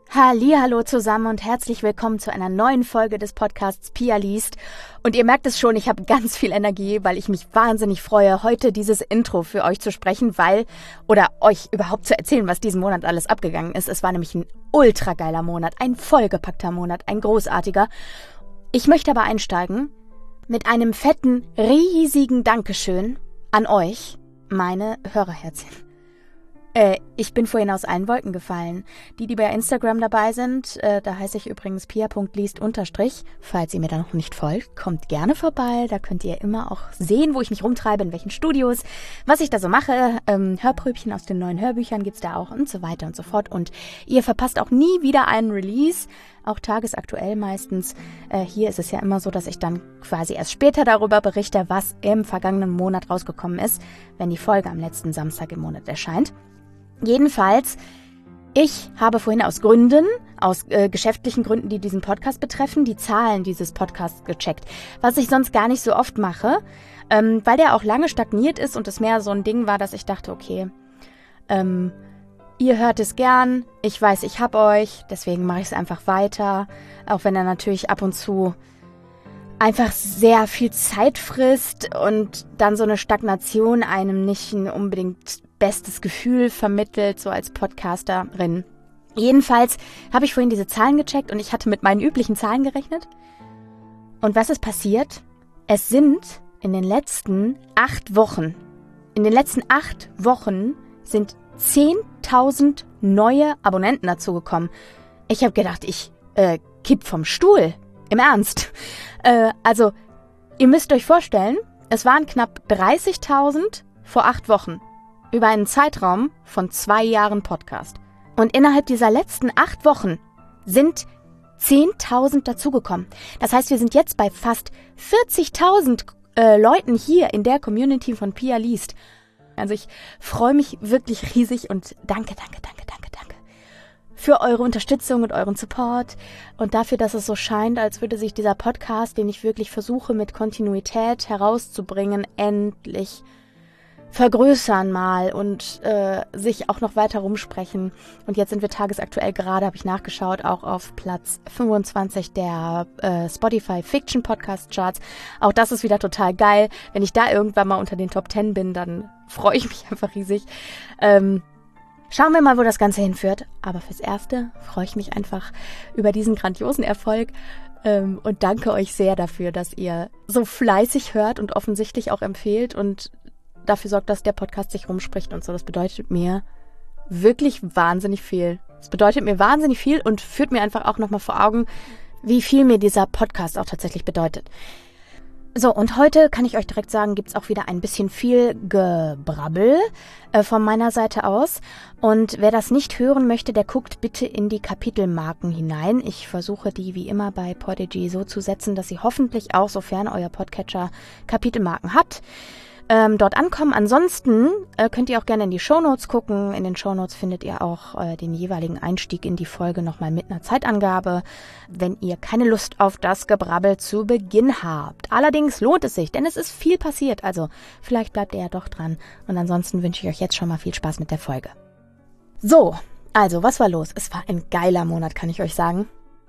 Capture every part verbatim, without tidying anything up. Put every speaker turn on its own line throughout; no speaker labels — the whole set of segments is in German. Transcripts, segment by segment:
Hallihallo zusammen und herzlich willkommen zu einer neuen Folge des Podcasts Pia liest. Und ihr merkt es schon, ich habe ganz viel Energie, weil ich mich wahnsinnig freue, heute dieses Intro für euch zu sprechen, weil, oder euch überhaupt zu erzählen, was diesen Monat alles abgegangen ist. Es war nämlich ein ultra geiler Monat, ein vollgepackter Monat, ein großartiger. Ich möchte aber einsteigen mit einem fetten, riesigen Dankeschön an euch, meine Hörerherzchen. Äh, ich bin vorhin aus allen Wolken gefallen. Die, die bei Instagram dabei sind, äh, da heiße ich übrigens pia punkt liest unterstrich. Falls ihr mir da noch nicht folgt, kommt gerne vorbei. Da könnt ihr immer auch sehen, wo ich mich rumtreibe, in welchen Studios, was ich da so mache. Ähm, Hörpröbchen aus den neuen Hörbüchern gibt's da auch und so weiter und so fort. Und ihr verpasst auch nie wieder einen Release, auch tagesaktuell meistens. Äh, hier ist es ja immer so, dass ich dann quasi erst später darüber berichte, was im vergangenen Monat rausgekommen ist, wenn die Folge am letzten Samstag im Monat erscheint. Jedenfalls, ich habe vorhin aus Gründen, aus äh, geschäftlichen Gründen, die diesen Podcast betreffen, die Zahlen dieses Podcasts gecheckt. Was ich sonst gar nicht so oft mache, ähm, weil der auch lange stagniert ist und es mehr so ein Ding war, dass ich dachte, okay, ähm, ihr hört es gern, ich weiß, ich hab euch, deswegen mache ich es einfach weiter, auch wenn er natürlich ab und zu einfach sehr viel Zeit frisst und dann so eine Stagnation einem nicht unbedingt bestes Gefühl vermittelt, so als Podcasterin. Jedenfalls habe ich vorhin diese Zahlen gecheckt und ich hatte mit meinen üblichen Zahlen gerechnet. Und was ist passiert? Es sind in den letzten acht Wochen, in den letzten acht Wochen sind zehntausend neue Abonnenten dazugekommen. Ich habe gedacht, ich äh, kipp vom Stuhl. Im Ernst. Äh, also, ihr müsst euch vorstellen, es waren knapp dreißigtausend vor acht Wochen. Über einen Zeitraum von zwei Jahren Podcast. Und innerhalb dieser letzten acht Wochen sind zehntausend dazugekommen. Das heißt, wir sind jetzt bei fast vierzigtausend äh, Leuten hier in der Community von Pia liest. Also ich freue mich wirklich riesig und danke, danke, danke, danke, danke für eure Unterstützung und euren Support und dafür, dass es so scheint, als würde sich dieser Podcast, den ich wirklich versuche mit Kontinuität herauszubringen, endlich vergrößern mal und äh, sich auch noch weiter rumsprechen. Und jetzt sind wir tagesaktuell gerade, habe ich nachgeschaut, auch auf Platz fünfundzwanzig der äh, Spotify Fiction Podcast Charts. Auch das ist wieder total geil. Wenn ich da irgendwann mal unter den Top zehn bin, dann freue ich mich einfach riesig. Ähm, schauen wir mal, wo das Ganze hinführt. Aber fürs Erste freue ich mich einfach über diesen grandiosen Erfolg ähm, und danke euch sehr dafür, dass ihr so fleißig hört und offensichtlich auch empfehlt und dafür sorgt, dass der Podcast sich rumspricht und so. Das bedeutet mir wirklich wahnsinnig viel. Das bedeutet mir wahnsinnig viel und führt mir einfach auch nochmal vor Augen, wie viel mir dieser Podcast auch tatsächlich bedeutet. So, und heute kann ich euch direkt sagen, gibt's auch wieder ein bisschen viel Gebrabbel äh, von meiner Seite aus. Und wer das nicht hören möchte, der guckt bitte in die Kapitelmarken hinein. Ich versuche die wie immer bei Podigy so zu setzen, dass sie hoffentlich auch, sofern euer Podcatcher Kapitelmarken hat, Ähm, dort ankommen. Ansonsten äh, könnt ihr auch gerne in die Shownotes gucken. In den Shownotes findet ihr auch äh, den jeweiligen Einstieg in die Folge nochmal mit einer Zeitangabe, wenn ihr keine Lust auf das Gebrabbel zu Beginn habt. Allerdings lohnt es sich, denn es ist viel passiert. Also vielleicht bleibt ihr ja doch dran. Und ansonsten wünsche ich euch jetzt schon mal viel Spaß mit der Folge. So, also was war los? Es war ein geiler Monat, kann ich euch sagen.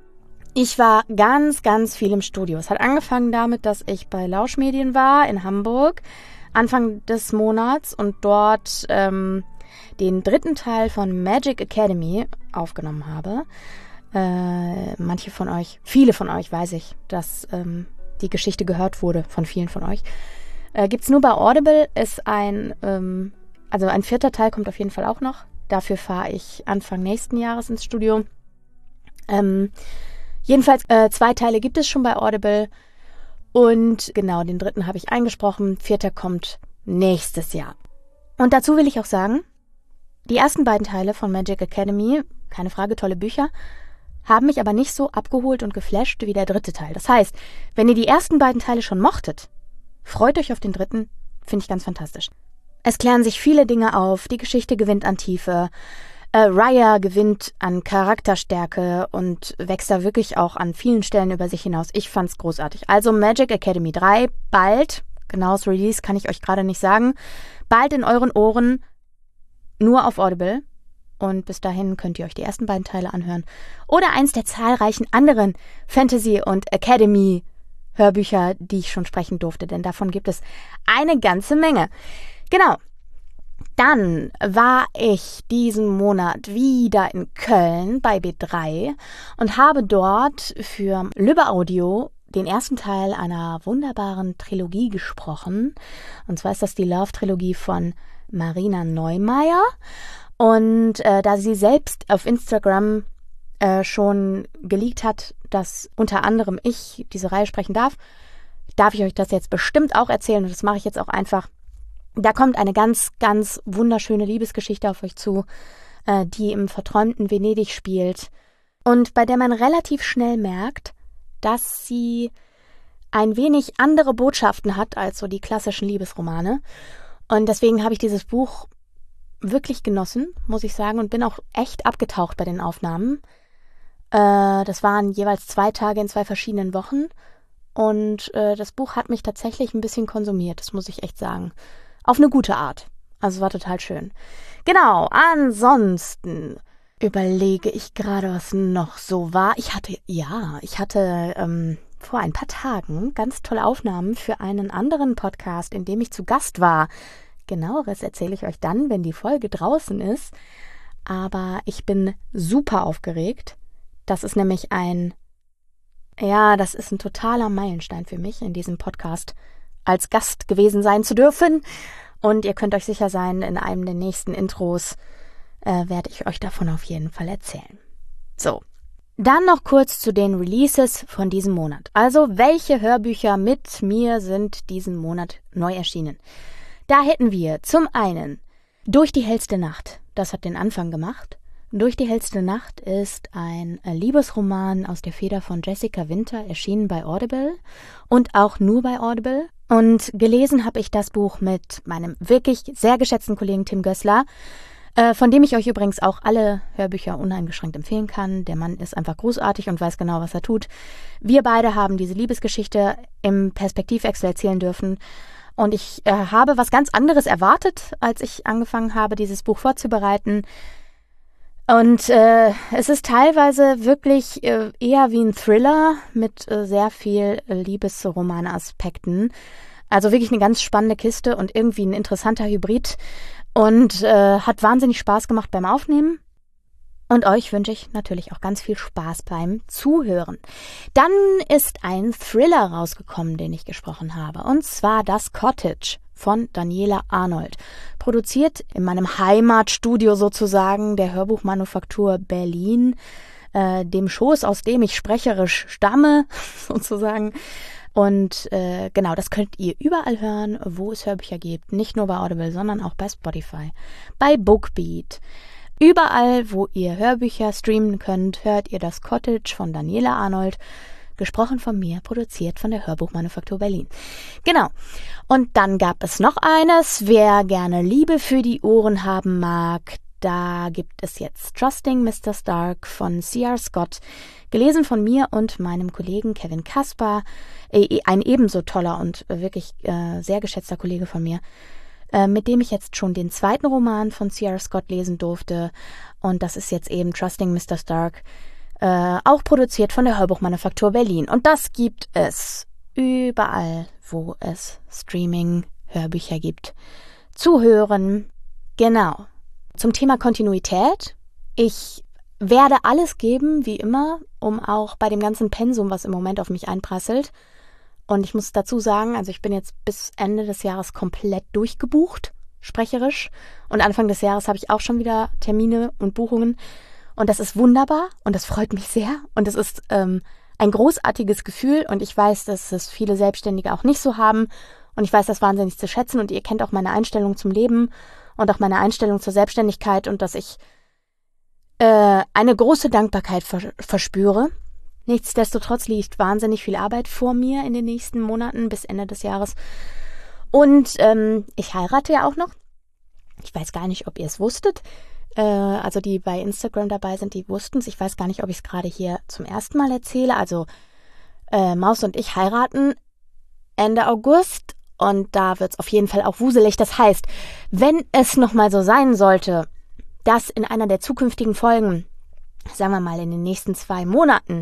Ich war ganz, ganz viel im Studio. Es hat angefangen damit, dass ich bei Lauschmedien war in Hamburg Anfang des Monats und dort ähm, den dritten Teil von Magic Academy aufgenommen habe. Äh, manche von euch, viele von euch weiß ich, dass ähm, die Geschichte gehört wurde von vielen von euch. Äh, gibt's nur bei Audible, ist ein, ähm, also ein vierter Teil kommt auf jeden Fall auch noch. Dafür fahre ich Anfang nächsten Jahres ins Studio. Ähm, jedenfalls, äh, zwei Teile gibt es schon bei Audible. Und genau, den dritten habe ich eingesprochen. Vierter kommt nächstes Jahr. Und dazu will ich auch sagen, die ersten beiden Teile von Magic Academy, keine Frage, tolle Bücher, haben mich aber nicht so abgeholt und geflasht wie der dritte Teil. Das heißt, wenn ihr die ersten beiden Teile schon mochtet, freut euch auf den dritten, finde ich ganz fantastisch. Es klären sich viele Dinge auf, die Geschichte gewinnt an Tiefe, Äh, Raya gewinnt an Charakterstärke und wächst da wirklich auch an vielen Stellen über sich hinaus. Ich fand's großartig. Also Magic Academy drei, bald, genaues Release kann ich euch gerade nicht sagen, bald in euren Ohren, nur auf Audible. Und bis dahin könnt ihr euch die ersten beiden Teile anhören. Oder eins der zahlreichen anderen Fantasy- und Academy-Hörbücher, die ich schon sprechen durfte. Denn davon gibt es eine ganze Menge. Genau. Dann war ich diesen Monat wieder in Köln bei B drei und habe dort für Lübbe Audio den ersten Teil einer wunderbaren Trilogie gesprochen. Und zwar ist das die Love-Trilogie von Marina Neumeier. Und äh, da sie selbst auf Instagram äh, schon geleakt hat, dass unter anderem ich diese Reihe sprechen darf, darf ich euch das jetzt bestimmt auch erzählen. Und das mache ich jetzt auch einfach. Da kommt eine ganz, ganz wunderschöne Liebesgeschichte auf euch zu, äh, die im verträumten Venedig spielt. Und bei der man relativ schnell merkt, dass sie ein wenig andere Botschaften hat als so die klassischen Liebesromane. Und deswegen habe ich dieses Buch wirklich genossen, muss ich sagen, und bin auch echt abgetaucht bei den Aufnahmen. Äh, das waren jeweils zwei Tage in zwei verschiedenen Wochen und äh, das Buch hat mich tatsächlich ein bisschen konsumiert, das muss ich echt sagen. Auf eine gute Art. Also es war total schön. Genau, ansonsten überlege ich gerade, was noch so war. Ich hatte, ja, ich hatte ähm, vor ein paar Tagen ganz tolle Aufnahmen für einen anderen Podcast, in dem ich zu Gast war. Genaueres erzähle ich euch dann, wenn die Folge draußen ist. Aber ich bin super aufgeregt. Das ist nämlich ein, ja, das ist ein totaler Meilenstein für mich, in diesem Podcast als Gast gewesen sein zu dürfen. Und ihr könnt euch sicher sein, in einem der nächsten Intros äh, werde ich euch davon auf jeden Fall erzählen. So, dann noch kurz zu den Releases von diesem Monat. Also, welche Hörbücher mit mir sind diesen Monat neu erschienen? Da hätten wir zum einen Durch die hellste Nacht. Das hat den Anfang gemacht. Durch die hellste Nacht ist ein Liebesroman aus der Feder von Jessica Winter, erschienen bei Audible und auch nur bei Audible. Und gelesen habe ich das Buch mit meinem wirklich sehr geschätzten Kollegen Tim Gößler, äh, von dem ich euch übrigens auch alle Hörbücher uneingeschränkt empfehlen kann. Der Mann ist einfach großartig und weiß genau, was er tut. Wir beide haben diese Liebesgeschichte im Perspektivwechsel erzählen dürfen. Und ich äh, habe was ganz anderes erwartet, als ich angefangen habe, dieses Buch vorzubereiten. Und äh, es ist teilweise wirklich äh, eher wie ein Thriller mit äh, sehr viel äh, Liebesromane-Aspekten. Also wirklich eine ganz spannende Kiste und irgendwie ein interessanter Hybrid. Und äh, hat wahnsinnig Spaß gemacht beim Aufnehmen. Und euch wünsche ich natürlich auch ganz viel Spaß beim Zuhören. Dann ist ein Thriller rausgekommen, den ich gesprochen habe. Und zwar Das Cottage von Daniela Arnold. Produziert in meinem Heimatstudio sozusagen der Hörbuchmanufaktur Berlin, äh, dem Schoß, aus dem ich sprecherisch stamme, sozusagen. Und äh, genau, das könnt ihr überall hören, wo es Hörbücher gibt. Nicht nur bei Audible, sondern auch bei Spotify, bei Bookbeat. Überall, wo ihr Hörbücher streamen könnt, hört ihr Das Cottage von Daniela Arnold, gesprochen von mir, produziert von der Hörbuchmanufaktur Berlin. Genau. Und dann gab es noch eines, wer gerne Liebe für die Ohren haben mag, da gibt es jetzt Trusting Mister Stark von C R Scott, gelesen von mir und meinem Kollegen Kevin Kaspar, äh, ein ebenso toller und wirklich äh, sehr geschätzter Kollege von mir, mit dem ich jetzt schon den zweiten Roman von C R Scott lesen durfte. Und das ist jetzt eben Trusting Mister Stark, äh, auch produziert von der Hörbuchmanufaktur Berlin. Und das gibt es überall, wo es Streaming-Hörbücher gibt, zu hören. Genau. Zum Thema Kontinuität. Ich werde alles geben, wie immer, um auch bei dem ganzen Pensum, was im Moment auf mich einprasselt. Und ich muss dazu sagen, also ich bin jetzt bis Ende des Jahres komplett durchgebucht, sprecherisch. Und Anfang des Jahres habe ich auch schon wieder Termine und Buchungen. Und das ist wunderbar und das freut mich sehr. Und es ist ähm, ein großartiges Gefühl. Und ich weiß, dass es viele Selbstständige auch nicht so haben. Und ich weiß das wahnsinnig zu schätzen. Und ihr kennt auch meine Einstellung zum Leben und auch meine Einstellung zur Selbstständigkeit. Und dass ich äh, eine große Dankbarkeit vers- verspüre. Nichtsdestotrotz liegt wahnsinnig viel Arbeit vor mir in den nächsten Monaten bis Ende des Jahres. Und ähm, ich heirate ja auch noch. Ich weiß gar nicht, ob ihr es wusstet. Äh, also die bei Instagram dabei sind, die wussten es. Ich weiß gar nicht, ob ich es gerade hier zum ersten Mal erzähle. Also äh, Maus und ich heiraten Ende August. Und da wird es auf jeden Fall auch wuselig. Das heißt, wenn es nochmal so sein sollte, dass in einer der zukünftigen Folgen, sagen wir mal in den nächsten zwei Monaten,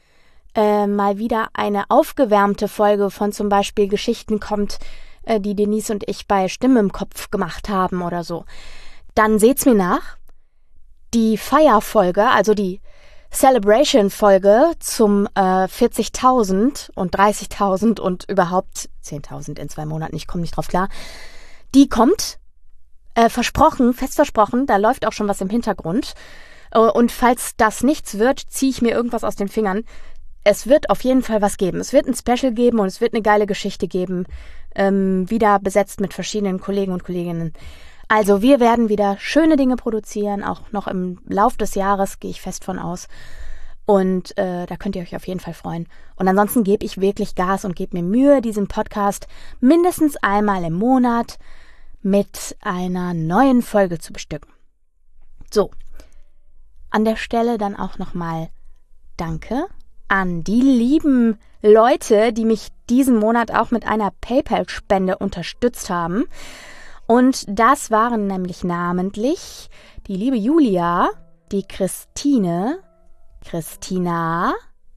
äh, mal wieder eine aufgewärmte Folge von zum Beispiel Geschichten kommt, äh, die Denise und ich bei Stimme im Kopf gemacht haben oder so, dann seht's mir nach. Die Feierfolge, also die Celebration-Folge zum äh, vierzigtausend und dreißigtausend und überhaupt zehntausend in zwei Monaten, ich komme nicht drauf klar, die kommt, äh, versprochen, fest versprochen, da läuft auch schon was im Hintergrund. Äh, und falls das nichts wird, ziehe ich mir irgendwas aus den Fingern. Es wird auf jeden Fall was geben. Es wird ein Special geben und es wird eine geile Geschichte geben, ähm, wieder besetzt mit verschiedenen Kollegen und Kolleginnen. Also wir werden wieder schöne Dinge produzieren, auch noch im Lauf des Jahres, gehe ich fest von aus. Und äh, da könnt ihr euch auf jeden Fall freuen. Und ansonsten gebe ich wirklich Gas und gebe mir Mühe, diesen Podcast mindestens einmal im Monat mit einer neuen Folge zu bestücken. So, an der Stelle dann auch nochmal Danke an die lieben Leute, die mich diesen Monat auch mit einer PayPal-Spende unterstützt haben. Und das waren nämlich namentlich die liebe Julia, die Christine, Christina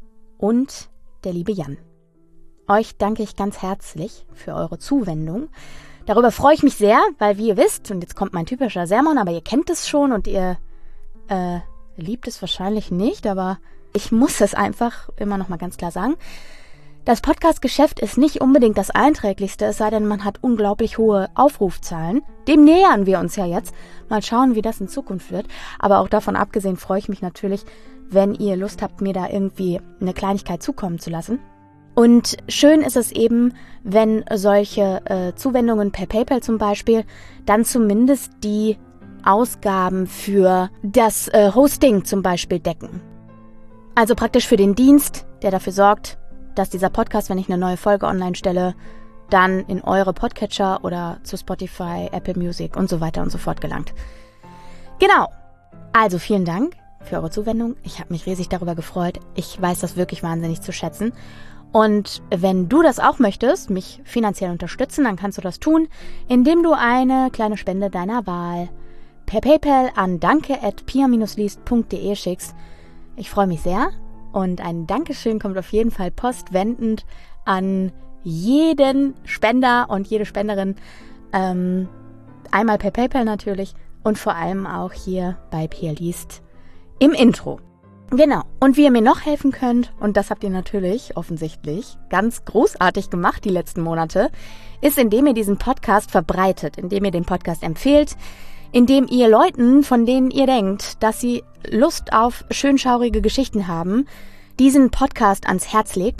und der liebe Jan. Euch danke ich ganz herzlich für eure Zuwendung. Darüber freue ich mich sehr, weil wie ihr wisst, und jetzt kommt mein typischer Sermon, aber ihr kennt es schon und ihr äh, liebt es wahrscheinlich nicht, aber ich muss es einfach immer noch mal ganz klar sagen. Das Podcast-Geschäft ist nicht unbedingt das einträglichste, es sei denn, man hat unglaublich hohe Aufrufzahlen. Dem nähern wir uns ja jetzt. Mal schauen, wie das in Zukunft wird. Aber auch davon abgesehen freue ich mich natürlich, wenn ihr Lust habt, mir da irgendwie eine Kleinigkeit zukommen zu lassen. Und schön ist es eben, wenn solche äh, Zuwendungen per PayPal zum Beispiel dann zumindest die Ausgaben für das äh, Hosting zum Beispiel decken. Also praktisch für den Dienst, der dafür sorgt, dass dieser Podcast, wenn ich eine neue Folge online stelle, dann in eure Podcatcher oder zu Spotify, Apple Music und so weiter und so fort gelangt. Genau. Also vielen Dank für eure Zuwendung. Ich habe mich riesig darüber gefreut. Ich weiß das wirklich wahnsinnig zu schätzen. Und wenn du das auch möchtest, mich finanziell unterstützen, dann kannst du das tun, indem du eine kleine Spende deiner Wahl per PayPal an danke at pia dash liest punkt de schickst. Ich freue mich sehr. Und ein Dankeschön kommt auf jeden Fall postwendend an jeden Spender und jede Spenderin. Ähm, einmal per PayPal natürlich und vor allem auch hier bei Pia liest im Intro. Genau. Und wie ihr mir noch helfen könnt, und das habt ihr natürlich offensichtlich ganz großartig gemacht die letzten Monate, ist, indem ihr diesen Podcast verbreitet, indem ihr den Podcast empfehlt, indem ihr Leuten, von denen ihr denkt, dass sie Lust auf schönschaurige Geschichten haben, diesen Podcast ans Herz legt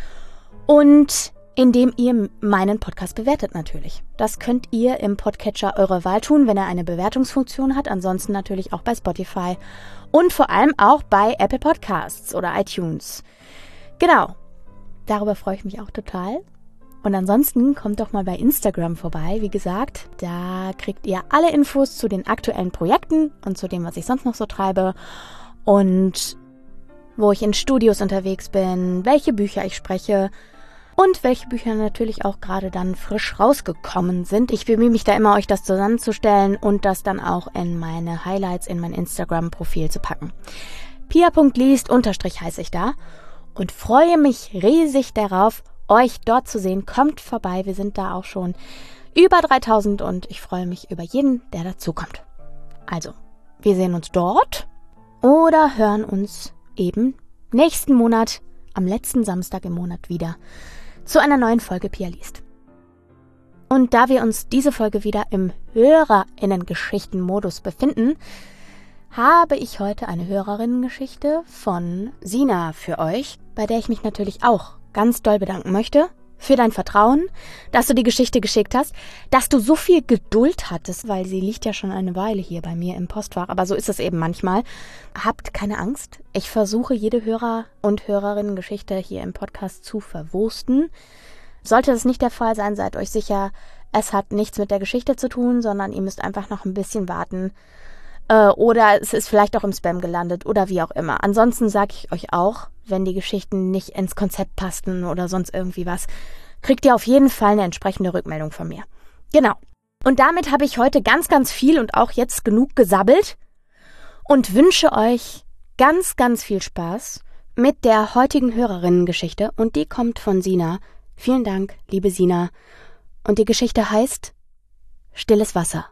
und indem ihr meinen Podcast bewertet natürlich. Das könnt ihr im Podcatcher eurer Wahl tun, wenn er eine Bewertungsfunktion hat, ansonsten natürlich auch bei Spotify und vor allem auch bei Apple Podcasts oder iTunes. Genau, darüber freue ich mich auch total. Und ansonsten kommt doch mal bei Instagram vorbei. Wie gesagt, da kriegt ihr alle Infos zu den aktuellen Projekten und zu dem, was ich sonst noch so treibe und wo ich in Studios unterwegs bin, welche Bücher ich spreche und welche Bücher natürlich auch gerade dann frisch rausgekommen sind. Ich bemühe mich da immer, euch das zusammenzustellen und das dann auch in meine Highlights in mein Instagram-Profil zu packen. pia punkt liest unterstrich heiße ich da und freue mich riesig darauf, euch dort zu sehen. Kommt vorbei, wir sind da auch schon über dreitausend und ich freue mich über jeden, der dazukommt. Also, wir sehen uns dort oder hören uns eben nächsten Monat, am letzten Samstag im Monat wieder, zu einer neuen Folge Pia liest. Und da wir uns diese Folge wieder im HörerInnen-Geschichten-Modus befinden, habe ich heute eine Hörerinnengeschichte von Sina für euch, bei der ich mich natürlich auch ganz doll bedanken möchte für dein Vertrauen, dass du die Geschichte geschickt hast, dass du so viel Geduld hattest, weil sie liegt ja schon eine Weile hier bei mir im Postfach, aber so ist es eben manchmal. Habt keine Angst, ich versuche jede Hörer- und Hörerinnen-Geschichte hier im Podcast zu verwursten. Sollte das nicht der Fall sein, seid euch sicher, es hat nichts mit der Geschichte zu tun, sondern ihr müsst einfach noch ein bisschen warten. Äh, oder es ist vielleicht auch im Spam gelandet oder wie auch immer. Ansonsten sage ich euch auch, wenn die Geschichten nicht ins Konzept passten oder sonst irgendwie was, kriegt ihr auf jeden Fall eine entsprechende Rückmeldung von mir. Genau. Und damit habe ich heute ganz, ganz viel und auch jetzt genug gesabbelt. und wünsche euch ganz, ganz viel Spaß mit der heutigen Hörerinnengeschichte und die kommt von Sina. Vielen Dank, liebe Sina. Und die Geschichte heißt Stilles Wasser.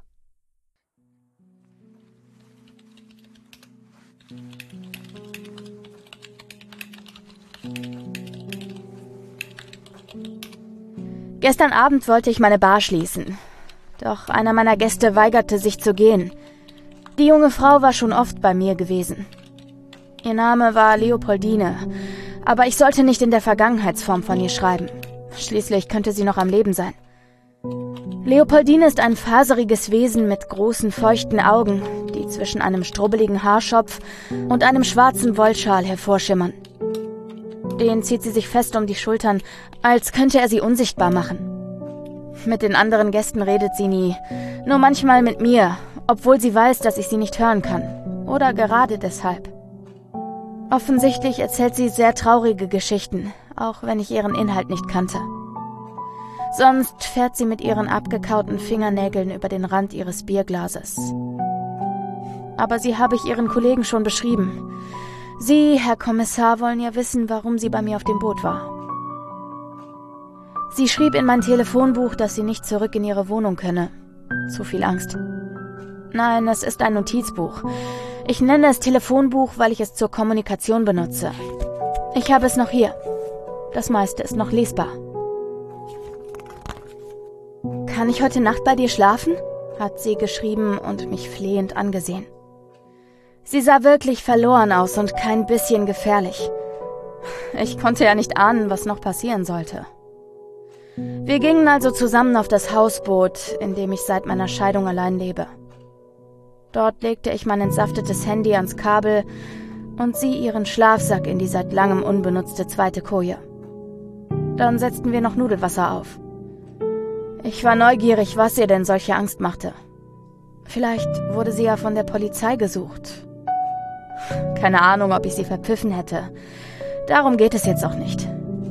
Gestern Abend wollte ich meine Bar schließen. Doch einer meiner Gäste weigerte sich zu gehen. Die junge Frau war schon oft bei mir gewesen. Ihr Name war Leopoldine, aber ich sollte nicht in der Vergangenheitsform von ihr schreiben. Schließlich könnte sie noch am Leben sein. Leopoldine ist ein faseriges Wesen mit großen, feuchten Augen, die zwischen einem strubbeligen Haarschopf und einem schwarzen Wollschal hervorschimmern. Den zieht sie sich fest um die Schultern, als könnte er sie unsichtbar machen. Mit den anderen Gästen redet sie nie, nur manchmal mit mir, obwohl sie weiß, dass ich sie nicht hören kann. Oder gerade deshalb. Offensichtlich erzählt sie sehr traurige Geschichten, auch wenn ich ihren Inhalt nicht kannte. Sonst fährt sie mit ihren abgekauten Fingernägeln über den Rand ihres Bierglases. Aber sie habe ich ihren Kollegen schon beschrieben. Sie, Herr Kommissar, wollen ja wissen, warum sie bei mir auf dem Boot war. Sie schrieb in mein Telefonbuch, dass sie nicht zurück in ihre Wohnung könne. Zu viel Angst. Nein, es ist ein Notizbuch. Ich nenne es Telefonbuch, weil ich es zur Kommunikation benutze. Ich habe es noch hier. Das meiste ist noch lesbar. »Kann ich heute Nacht bei dir schlafen?« hat sie geschrieben und mich flehend angesehen. Sie sah wirklich verloren aus und kein bisschen gefährlich. Ich konnte ja nicht ahnen, was noch passieren sollte. Wir gingen also zusammen auf das Hausboot, in dem ich seit meiner Scheidung allein lebe. Dort legte ich mein entsaftetes Handy ans Kabel und sie ihren Schlafsack in die seit langem unbenutzte zweite Koje. Dann setzten wir noch Nudelwasser auf. Ich war neugierig, was ihr denn solche Angst machte. Vielleicht wurde sie ja von der Polizei gesucht. Keine Ahnung, ob ich sie verpfiffen hätte. Darum geht es jetzt auch nicht.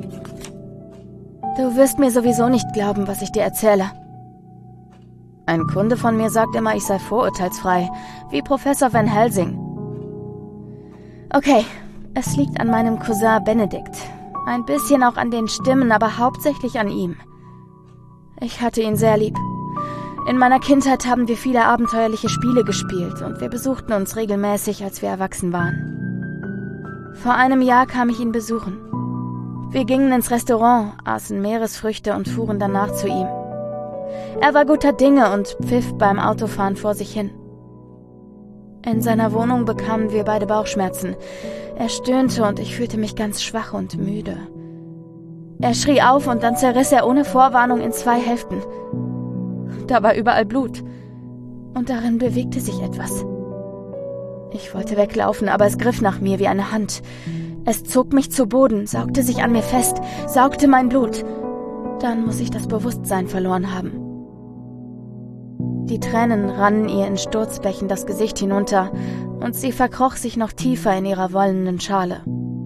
Du wirst mir sowieso nicht glauben, was ich dir erzähle. Ein Kunde von mir sagt immer, ich sei vorurteilsfrei, wie Professor Van Helsing. Okay, es liegt an meinem Cousin Benedikt. Ein bisschen auch an den Stimmen, aber hauptsächlich an ihm. Ich hatte ihn sehr lieb. In meiner Kindheit haben wir viele abenteuerliche Spiele gespielt und wir besuchten uns regelmäßig, als wir erwachsen waren. Vor einem Jahr kam ich ihn besuchen. Wir gingen ins Restaurant, aßen Meeresfrüchte und fuhren danach zu ihm. Er war guter Dinge und pfiff beim Autofahren vor sich hin. In seiner Wohnung bekamen wir beide Bauchschmerzen. Er stöhnte und ich fühlte mich ganz schwach und müde. Er schrie auf und dann zerriss er ohne Vorwarnung in zwei Hälften. Da war überall Blut. Und darin bewegte sich etwas. Ich wollte weglaufen, aber es griff nach mir wie eine Hand. Es zog mich zu Boden, saugte sich an mir fest, saugte mein Blut. Dann muss ich das Bewusstsein verloren haben. Die Tränen rannen ihr in Sturzbächen das Gesicht hinunter und sie verkroch sich noch tiefer in ihrer wollenen Schale.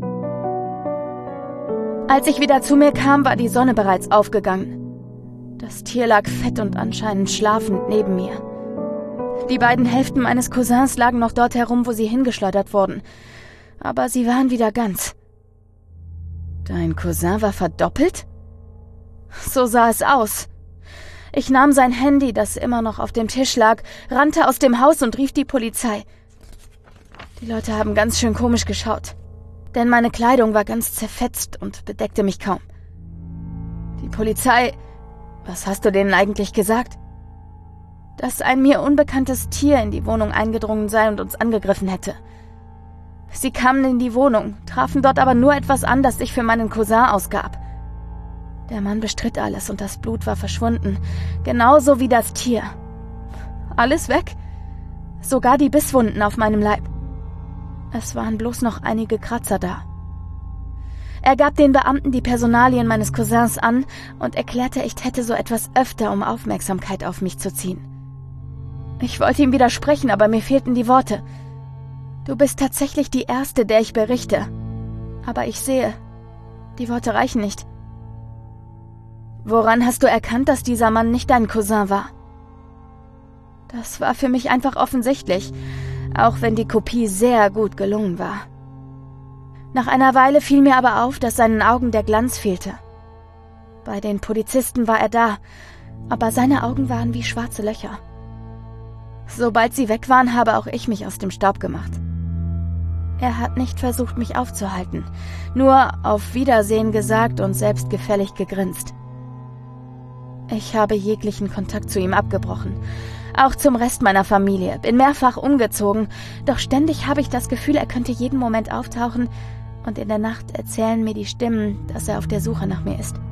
Als ich wieder zu mir kam, war die Sonne bereits aufgegangen. Das Tier lag fett und anscheinend schlafend neben mir. Die beiden Hälften meines Cousins lagen noch dort herum, wo sie hingeschleudert wurden. Aber sie waren wieder ganz. Dein Cousin war verdoppelt? So sah es aus. Ich nahm sein Handy, das immer noch auf dem Tisch lag, rannte aus dem Haus und rief die Polizei. Die Leute haben ganz schön komisch geschaut, denn meine Kleidung war ganz zerfetzt und bedeckte mich kaum. Die Polizei... Was hast du denen eigentlich gesagt? Dass ein mir unbekanntes Tier in die Wohnung eingedrungen sei und uns angegriffen hätte. Sie kamen in die Wohnung, trafen dort aber nur etwas an, das sich für meinen Cousin ausgab. Der Mann bestritt alles und das Blut war verschwunden, genauso wie das Tier. Alles weg, sogar die Bisswunden auf meinem Leib. Es waren bloß noch einige Kratzer da. Er gab den Beamten die Personalien meines Cousins an und erklärte, ich täte so etwas öfter, um Aufmerksamkeit auf mich zu ziehen. Ich wollte ihm widersprechen, aber mir fehlten die Worte. Du bist tatsächlich die Erste, der ich berichte. Aber ich sehe, die Worte reichen nicht. Woran hast du erkannt, dass dieser Mann nicht dein Cousin war? Das war für mich einfach offensichtlich. auch wenn die Kopie sehr gut gelungen war. Nach einer Weile fiel mir aber auf, dass seinen Augen der Glanz fehlte. Bei den Polizisten war er da, aber seine Augen waren wie schwarze Löcher. Sobald sie weg waren, habe auch ich mich aus dem Staub gemacht. Er hat nicht versucht, mich aufzuhalten, nur auf Wiedersehen gesagt und selbstgefällig gegrinst. Ich habe jeglichen Kontakt zu ihm abgebrochen, auch zum Rest meiner Familie, bin mehrfach umgezogen, doch ständig habe ich das Gefühl, er könnte jeden Moment auftauchen und in der Nacht erzählen mir die Stimmen, dass er auf der Suche nach mir ist.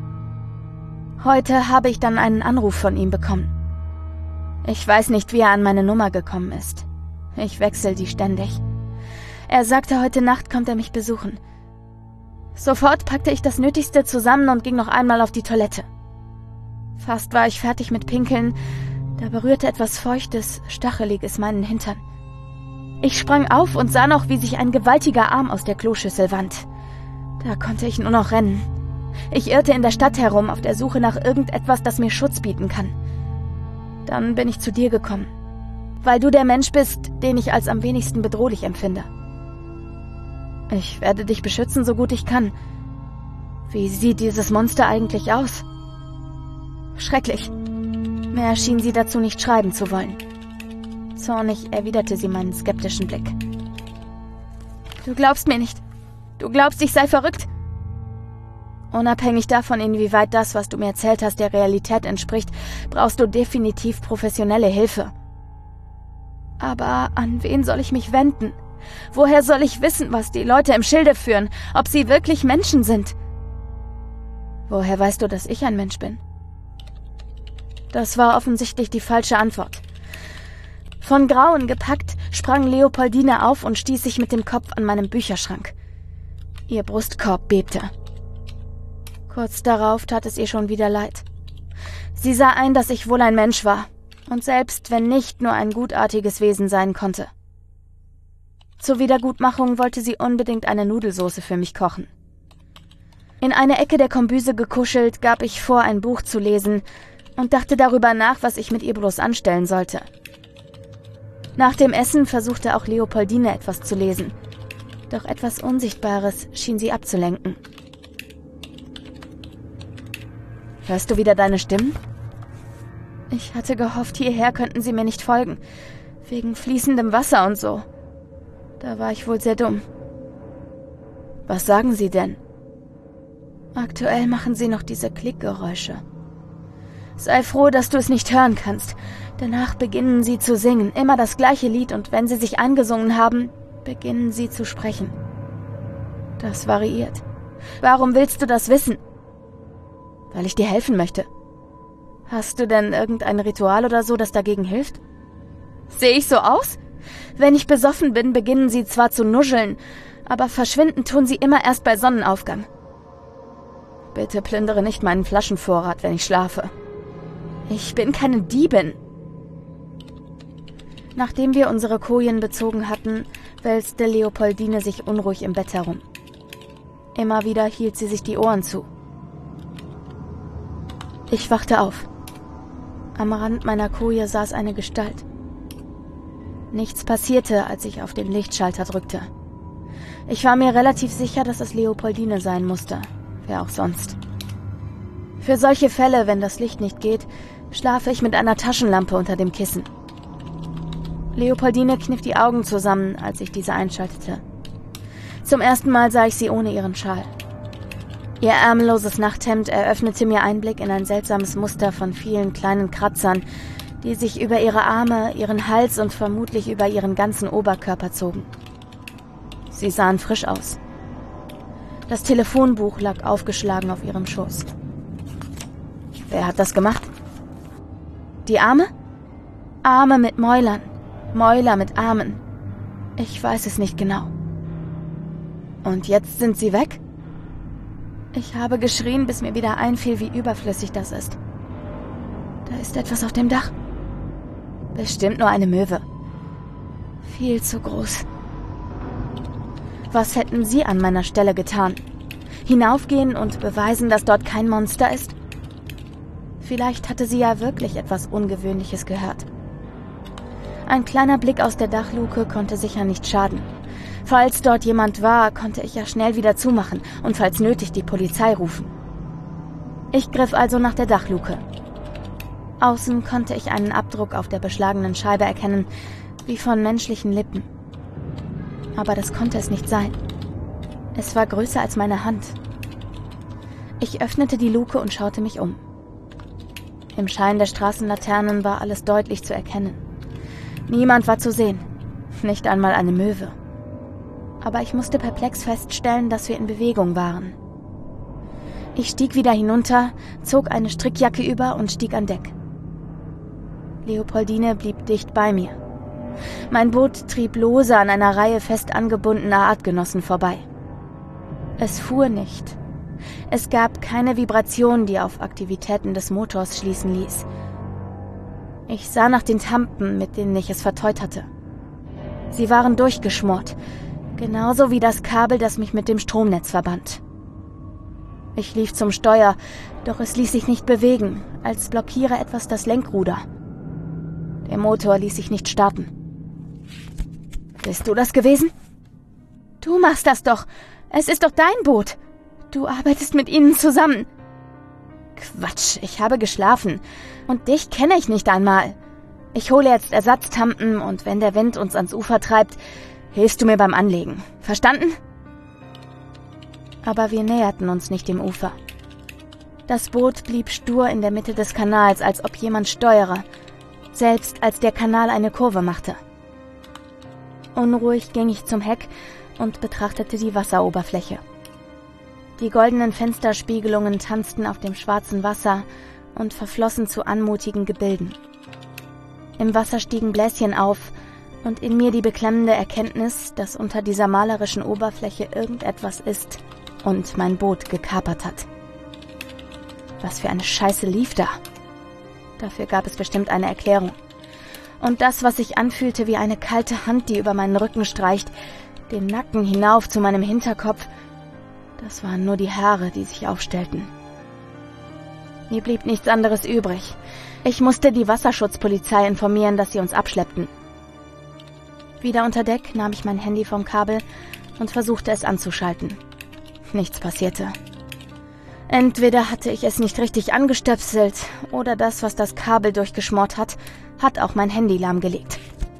Heute habe ich dann einen Anruf von ihm bekommen. Ich weiß nicht, wie er an meine Nummer gekommen ist. Ich wechsle die ständig. Er sagte, heute Nacht kommt er mich besuchen. Sofort packte ich das Nötigste zusammen und ging noch einmal auf die Toilette. Fast war ich fertig mit Pinkeln, da berührte etwas Feuchtes, Stacheliges meinen Hintern. Ich sprang auf und sah noch, wie sich ein gewaltiger Arm aus der Kloschüssel wand. Da konnte ich nur noch rennen. Ich irrte in der Stadt herum, auf der Suche nach irgendetwas, das mir Schutz bieten kann. Dann bin ich zu dir gekommen, weil du der Mensch bist, den ich als am wenigsten bedrohlich empfinde. Ich werde dich beschützen, so gut ich kann. Wie sieht dieses Monster eigentlich aus? Schrecklich. Mehr schien sie dazu nicht schreiben zu wollen. Zornig erwiderte sie meinen skeptischen Blick. Du glaubst mir nicht. Du glaubst, ich sei verrückt. Unabhängig davon, inwieweit das, was du mir erzählt hast, der Realität entspricht, brauchst du definitiv professionelle Hilfe. Aber an wen soll ich mich wenden? Woher soll ich wissen, was die Leute im Schilde führen, ob sie wirklich Menschen sind? Woher weißt du, dass ich ein Mensch bin? Das war offensichtlich die falsche Antwort. Von Grauen gepackt, sprang Leopoldine auf und stieß sich mit dem Kopf an meinem Bücherschrank. Ihr Brustkorb bebte. Kurz darauf tat es ihr schon wieder leid. Sie sah ein, dass ich wohl ein Mensch war und selbst wenn nicht, nur ein gutartiges Wesen sein konnte. Zur Wiedergutmachung wollte sie unbedingt eine Nudelsauce für mich kochen. In eine Ecke der Kombüse gekuschelt, gab ich vor, ein Buch zu lesen und dachte darüber nach, was ich mit ihr bloß anstellen sollte. Nach dem Essen versuchte auch Leopoldine etwas zu lesen, doch etwas Unsichtbares schien sie abzulenken. Hörst du wieder deine Stimmen? Ich hatte gehofft, hierher könnten sie mir nicht folgen, wegen fließendem Wasser und so. Da war ich wohl sehr dumm. Was sagen sie denn? Aktuell machen sie noch diese Klickgeräusche. Sei froh, dass du es nicht hören kannst. Danach beginnen sie zu singen, immer das gleiche Lied, und wenn sie sich angesungen haben, beginnen sie zu sprechen. Das variiert. Warum willst du das wissen? Weil ich dir helfen möchte. Hast du denn irgendein Ritual oder so, das dagegen hilft? Sehe ich so aus? Wenn ich besoffen bin, beginnen sie zwar zu nuscheln, aber verschwinden tun sie immer erst bei Sonnenaufgang. Bitte plündere nicht meinen Flaschenvorrat, wenn ich schlafe. Ich bin keine Diebin. Nachdem wir unsere Kojen bezogen hatten, wälzte Leopoldine sich unruhig im Bett herum. Immer wieder hielt sie sich die Ohren zu. Ich wachte auf. Am Rand meiner Koje saß eine Gestalt. Nichts passierte, als ich auf den Lichtschalter drückte. Ich war mir relativ sicher, dass es Leopoldine sein musste. Wer auch sonst. Für solche Fälle, wenn das Licht nicht geht, schlafe ich mit einer Taschenlampe unter dem Kissen. Leopoldine kniff die Augen zusammen, als ich diese einschaltete. Zum ersten Mal sah ich sie ohne ihren Schal. Ihr ärmelloses Nachthemd eröffnete mir Einblick in ein seltsames Muster von vielen kleinen Kratzern, die sich über ihre Arme, ihren Hals und vermutlich über ihren ganzen Oberkörper zogen. Sie sahen frisch aus. Das Telefonbuch lag aufgeschlagen auf ihrem Schoß. Wer hat das gemacht? Die Arme? Arme mit Mäulern. Mäuler mit Armen. Ich weiß es nicht genau. Und jetzt sind sie weg? Ich habe geschrien, bis mir wieder einfiel, wie überflüssig das ist. Da ist etwas auf dem Dach. Bestimmt nur eine Möwe. Viel zu groß. Was hätten Sie an meiner Stelle getan? Hinaufgehen und beweisen, dass dort kein Monster ist? Vielleicht hatte sie ja wirklich etwas Ungewöhnliches gehört. Ein kleiner Blick aus der Dachluke konnte sicher nicht schaden. Falls dort jemand war, konnte ich ja schnell wieder zumachen und falls nötig die Polizei rufen. Ich griff also nach der Dachluke. Außen konnte ich einen Abdruck auf der beschlagenen Scheibe erkennen, wie von menschlichen Lippen. Aber das konnte es nicht sein. Es war größer als meine Hand. Ich öffnete die Luke und schaute mich um. Im Schein der Straßenlaternen war alles deutlich zu erkennen. Niemand war zu sehen, nicht einmal eine Möwe. Aber ich musste perplex feststellen, dass wir in Bewegung waren. Ich stieg wieder hinunter, zog eine Strickjacke über und stieg an Deck. Leopoldine blieb dicht bei mir. Mein Boot trieb lose an einer Reihe fest angebundener Artgenossen vorbei. Es fuhr nicht. Es gab keine Vibration, die auf Aktivitäten des Motors schließen ließ. Ich sah nach den Tampen, mit denen ich es verteut hatte. Sie waren durchgeschmort, genauso wie das Kabel, das mich mit dem Stromnetz verband. Ich lief zum Steuer, doch es ließ sich nicht bewegen, als blockiere etwas das Lenkruder. Der Motor ließ sich nicht starten. Bist du das gewesen? Du machst das doch. Es ist doch dein Boot. Du arbeitest mit ihnen zusammen. Quatsch, ich habe geschlafen. Und dich kenne ich nicht einmal. Ich hole jetzt Ersatztampen und wenn der Wind uns ans Ufer treibt, hilfst du mir beim Anlegen. Verstanden? Aber wir näherten uns nicht dem Ufer. Das Boot blieb stur in der Mitte des Kanals, als ob jemand steuere, selbst als der Kanal eine Kurve machte. Unruhig ging ich zum Heck und betrachtete die Wasseroberfläche. Die goldenen Fensterspiegelungen tanzten auf dem schwarzen Wasser und verflossen zu anmutigen Gebilden. Im Wasser stiegen Bläschen auf und in mir die beklemmende Erkenntnis, dass unter dieser malerischen Oberfläche irgendetwas ist und mein Boot gekapert hat. Was für eine Scheiße lief da? Dafür gab es bestimmt eine Erklärung. Und das, was sich anfühlte wie eine kalte Hand, die über meinen Rücken streicht, den Nacken hinauf zu meinem Hinterkopf, das waren nur die Haare, die sich aufstellten. Mir blieb nichts anderes übrig. Ich musste die Wasserschutzpolizei informieren, dass sie uns abschleppten. Wieder unter Deck nahm ich mein Handy vom Kabel und versuchte es anzuschalten. Nichts passierte. Entweder hatte ich es nicht richtig angestöpselt oder das, was das Kabel durchgeschmort hat, hat auch mein Handy lahmgelegt.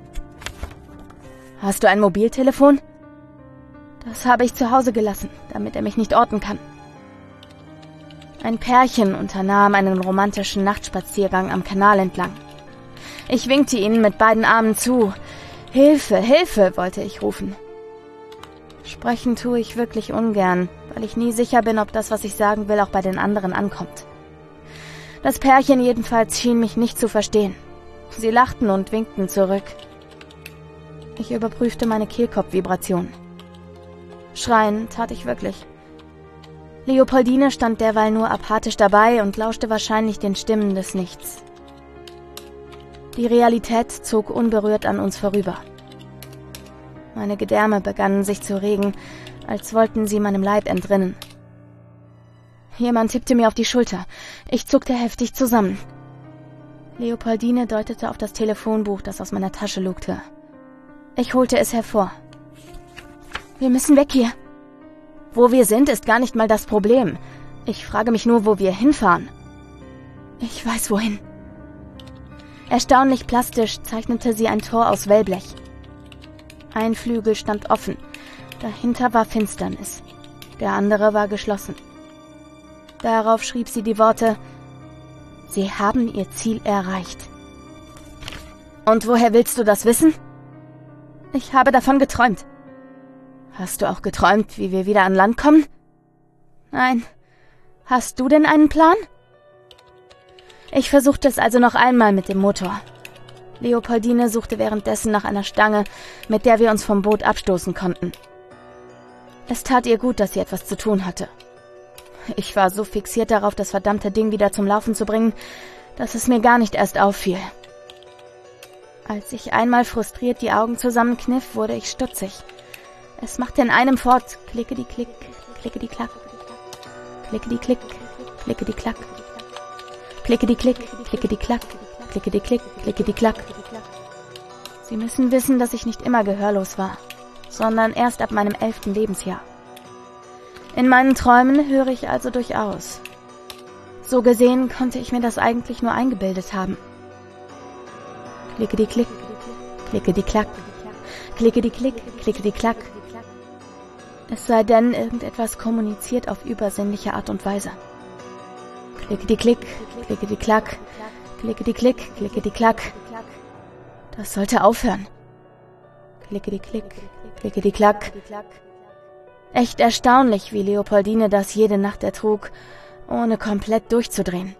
Hast du ein Mobiltelefon? Das habe ich zu Hause gelassen, damit er mich nicht orten kann. Ein Pärchen unternahm einen romantischen Nachtspaziergang am Kanal entlang. Ich winkte ihnen mit beiden Armen zu. Hilfe, Hilfe, wollte ich rufen. Sprechen tue ich wirklich ungern, weil ich nie sicher bin, ob das, was ich sagen will, auch bei den anderen ankommt. Das Pärchen jedenfalls schien mich nicht zu verstehen. Sie lachten und winkten zurück. Ich überprüfte meine Kehlkopfvibration. Schreien tat ich wirklich. Leopoldine stand derweil nur apathisch dabei und lauschte wahrscheinlich den Stimmen des Nichts. Die Realität zog unberührt an uns vorüber. Meine Gedärme begannen sich zu regen, als wollten sie meinem Leib entrinnen. Jemand tippte mir auf die Schulter. Ich zuckte heftig zusammen. Leopoldine deutete auf das Telefonbuch, das aus meiner Tasche lugte. Ich holte es hervor. Wir müssen weg hier. Wo wir sind, ist gar nicht mal das Problem. Ich frage mich nur, wo wir hinfahren. Ich weiß wohin. Erstaunlich plastisch zeichnete sie ein Tor aus Wellblech. Ein Flügel stand offen, dahinter war Finsternis, der andere war geschlossen. Darauf schrieb sie die Worte: Sie haben ihr Ziel erreicht. Und woher willst du das wissen? Ich habe davon geträumt. Hast du auch geträumt, wie wir wieder an Land kommen? Nein. Hast du denn einen Plan? Ich versuchte es also noch einmal mit dem Motor. Leopoldine suchte währenddessen nach einer Stange, mit der wir uns vom Boot abstoßen konnten. Es tat ihr gut, dass sie etwas zu tun hatte. Ich war so fixiert darauf, das verdammte Ding wieder zum Laufen zu bringen, dass es mir gar nicht erst auffiel. Als ich einmal frustriert die Augen zusammenkniff, wurde ich stutzig. Es machte in einem fort Klickedi-Klick, Klickedi-Klack, Klickedi-Klick, Klickedi-Klack, Klickedi-Klick, Klickedi-Klack, Klickedi-Klick, Klickedi-Klack. Sie müssen wissen, dass ich nicht immer gehörlos war, sondern erst ab meinem elften Lebensjahr. In meinen Träumen höre ich also durchaus. So gesehen konnte ich mir das eigentlich nur eingebildet haben. Klicke-die-klick, klicke-die-klack, klicke-die-klick, klicke-die-klack. Es sei denn, irgendetwas kommuniziert auf übersinnliche Art und Weise. Klicke-die-klick, klicke-die-klack, klicke-die-klick, klicke-die-klack. Das sollte aufhören. Klicke-die-klick, klicke-die-klack. Echt erstaunlich, wie Leopoldine das jede Nacht ertrug, ohne komplett durchzudrehen.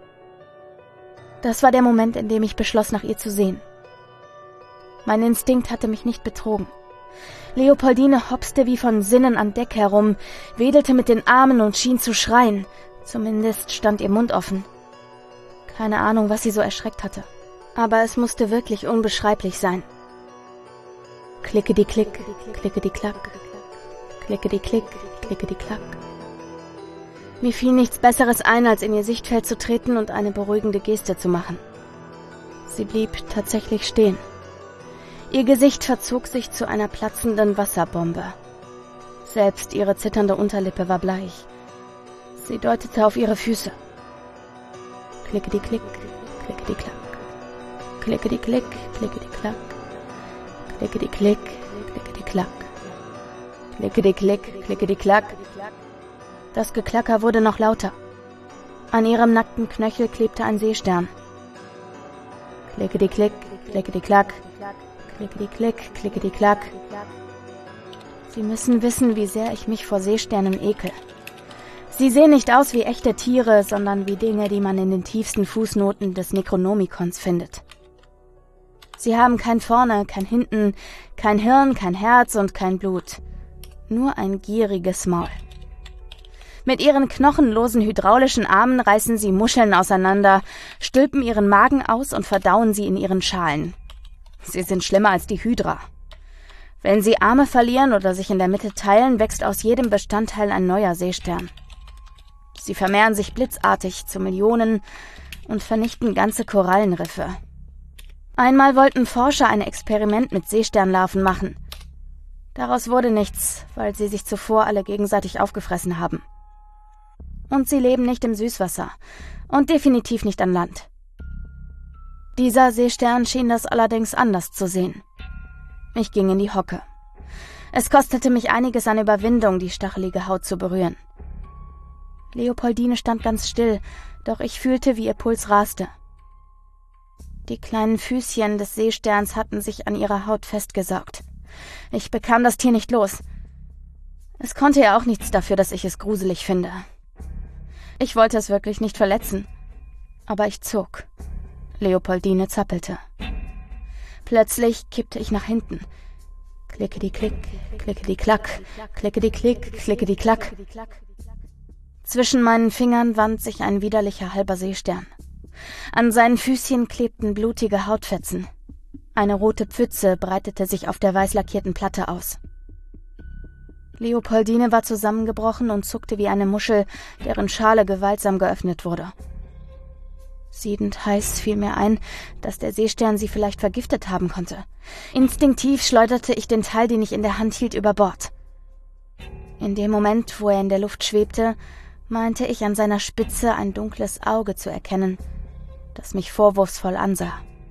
Das war der Moment, in dem ich beschloss, nach ihr zu sehen. Mein Instinkt hatte mich nicht betrogen. Leopoldine hopste wie von Sinnen an Deck herum, wedelte mit den Armen und schien zu schreien. Zumindest stand ihr Mund offen. Keine Ahnung, was sie so erschreckt hatte. Aber es musste wirklich unbeschreiblich sein. Klicke-die-klick, klicke-die-klack, klicke-die-klick, klicke-die-klack. Mir fiel nichts Besseres ein, als in ihr Sichtfeld zu treten und eine beruhigende Geste zu machen. Sie blieb tatsächlich stehen. Ihr Gesicht verzog sich zu einer platzenden Wasserbombe. Selbst ihre zitternde Unterlippe war bleich. Sie deutete auf ihre Füße. Klicke-die-klick, klicke-die-klack. Klicke-die-klick, klicke-die-klack. Klicke-die-klick, klicke-die-klack. Klicke-die-klick, klicke-die-klack. Das Geklacker wurde noch lauter. An ihrem nackten Knöchel klebte ein Seestern. Klicke-die-klick, klicke-die-klack. Klicke-die-klick, klicke-die-klack. Sie müssen wissen, wie sehr ich mich vor Seesternen ekel. Sie sehen nicht aus wie echte Tiere, sondern wie Dinge, die man in den tiefsten Fußnoten des Necronomicons findet. Sie haben kein Vorne, kein Hinten, kein Hirn, kein Herz und kein Blut. Nur ein gieriges Maul. Mit ihren knochenlosen hydraulischen Armen reißen sie Muscheln auseinander, stülpen ihren Magen aus und verdauen sie in ihren Schalen. Sie sind schlimmer als die Hydra. Wenn sie Arme verlieren oder sich in der Mitte teilen, wächst aus jedem Bestandteil ein neuer Seestern. Sie vermehren sich blitzartig zu Millionen und vernichten ganze Korallenriffe. Einmal wollten Forscher ein Experiment mit Seesternlarven machen. Daraus wurde nichts, weil sie sich zuvor alle gegenseitig aufgefressen haben. Und sie leben nicht im Süßwasser und definitiv nicht an Land. Dieser Seestern schien das allerdings anders zu sehen. Ich ging in die Hocke. Es kostete mich einiges an Überwindung, die stachelige Haut zu berühren. Leopoldine stand ganz still, doch ich fühlte, wie ihr Puls raste. Die kleinen Füßchen des Seesterns hatten sich an ihrer Haut festgesaugt. Ich bekam das Tier nicht los. Es konnte ja auch nichts dafür, dass ich es gruselig finde. Ich wollte es wirklich nicht verletzen, aber ich zog. Leopoldine zappelte. Plötzlich kippte ich nach hinten. Klicke-die-klick, klicke-die-klack, klicke-die-klick, klicke-die-klack. Zwischen meinen Fingern wand sich ein widerlicher halber Seestern. An seinen Füßchen klebten blutige Hautfetzen. Eine rote Pfütze breitete sich auf der weiß lackierten Platte aus. Leopoldine war zusammengebrochen und zuckte wie eine Muschel, deren Schale gewaltsam geöffnet wurde. Siedend heiß fiel mir ein, dass der Seestern sie vielleicht vergiftet haben konnte. Instinktiv schleuderte ich den Teil, den ich in der Hand hielt, über Bord. In dem Moment, wo er in der Luft schwebte, meinte ich an seiner Spitze ein dunkles Auge zu erkennen, das mich vorwurfsvoll ansah.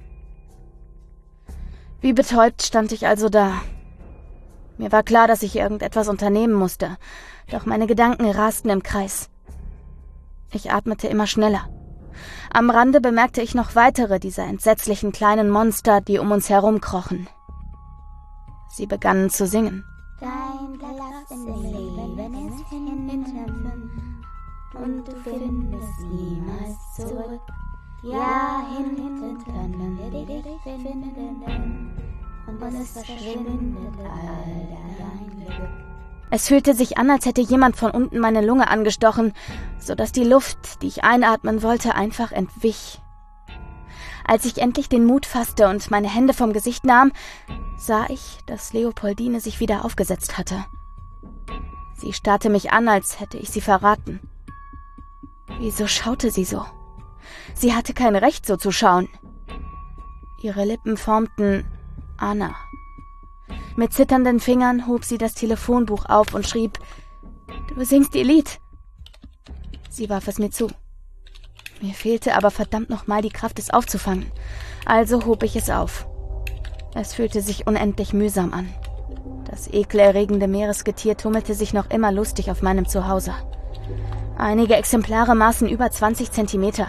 Wie betäubt stand ich also da. Mir war klar, dass ich irgendetwas unternehmen musste, doch meine Gedanken rasten im Kreis. Ich atmete immer schneller. Am Rande bemerkte ich noch weitere dieser entsetzlichen kleinen Monster, die um uns herumkrochen. Sie begannen zu singen.
Dein Platz im Leben ist hinten und du findest niemals zurück. Ja, hinten können wir dich finden und es verschwindet all dein Glück.
Es fühlte sich an, als hätte jemand von unten meine Lunge angestochen, sodass die Luft, die ich einatmen wollte, einfach entwich. Als ich endlich den Mut fasste und meine Hände vom Gesicht nahm, sah ich, dass Leopoldine sich wieder aufgesetzt hatte. Sie starrte mich an, als hätte ich sie verraten. Wieso schaute sie so? Sie hatte kein Recht, so zu schauen. Ihre Lippen formten Anna. Mit zitternden Fingern hob sie das Telefonbuch auf und schrieb: »Du singst ihr Lied.« Sie warf es mir zu. Mir fehlte aber verdammt nochmal die Kraft, es aufzufangen. Also hob ich es auf. Es fühlte sich unendlich mühsam an. Das ekelerregende Meeresgetier tummelte sich noch immer lustig auf meinem Zuhause. Einige Exemplare maßen über zwanzig Zentimeter.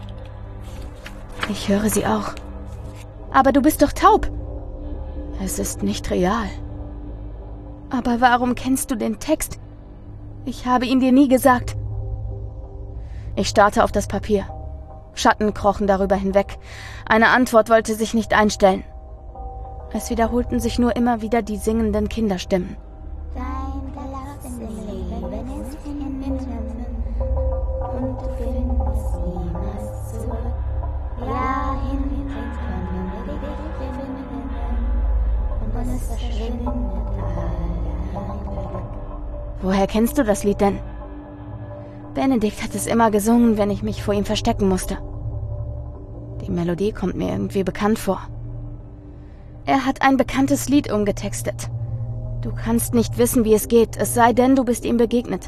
Ich höre sie auch. Aber du bist doch taub. Es ist nicht real. Aber warum kennst du den Text? Ich habe ihn dir nie gesagt. Ich starrte auf das Papier. Schatten krochen darüber hinweg. Eine Antwort wollte sich nicht einstellen. Es wiederholten sich nur immer wieder die singenden Kinderstimmen.
Dein Palast im Leben, wenn es hinten und du findest niemals zurück. Ja, hinten können wir dich finden und es verschwindet all dein Glück.
Woher kennst du das Lied denn? Benedikt hat es immer gesungen, wenn ich mich vor ihm verstecken musste. Die Melodie kommt mir irgendwie bekannt vor. Er hat ein bekanntes Lied umgetextet. Du kannst nicht wissen, wie es geht, es sei denn, du bist ihm begegnet.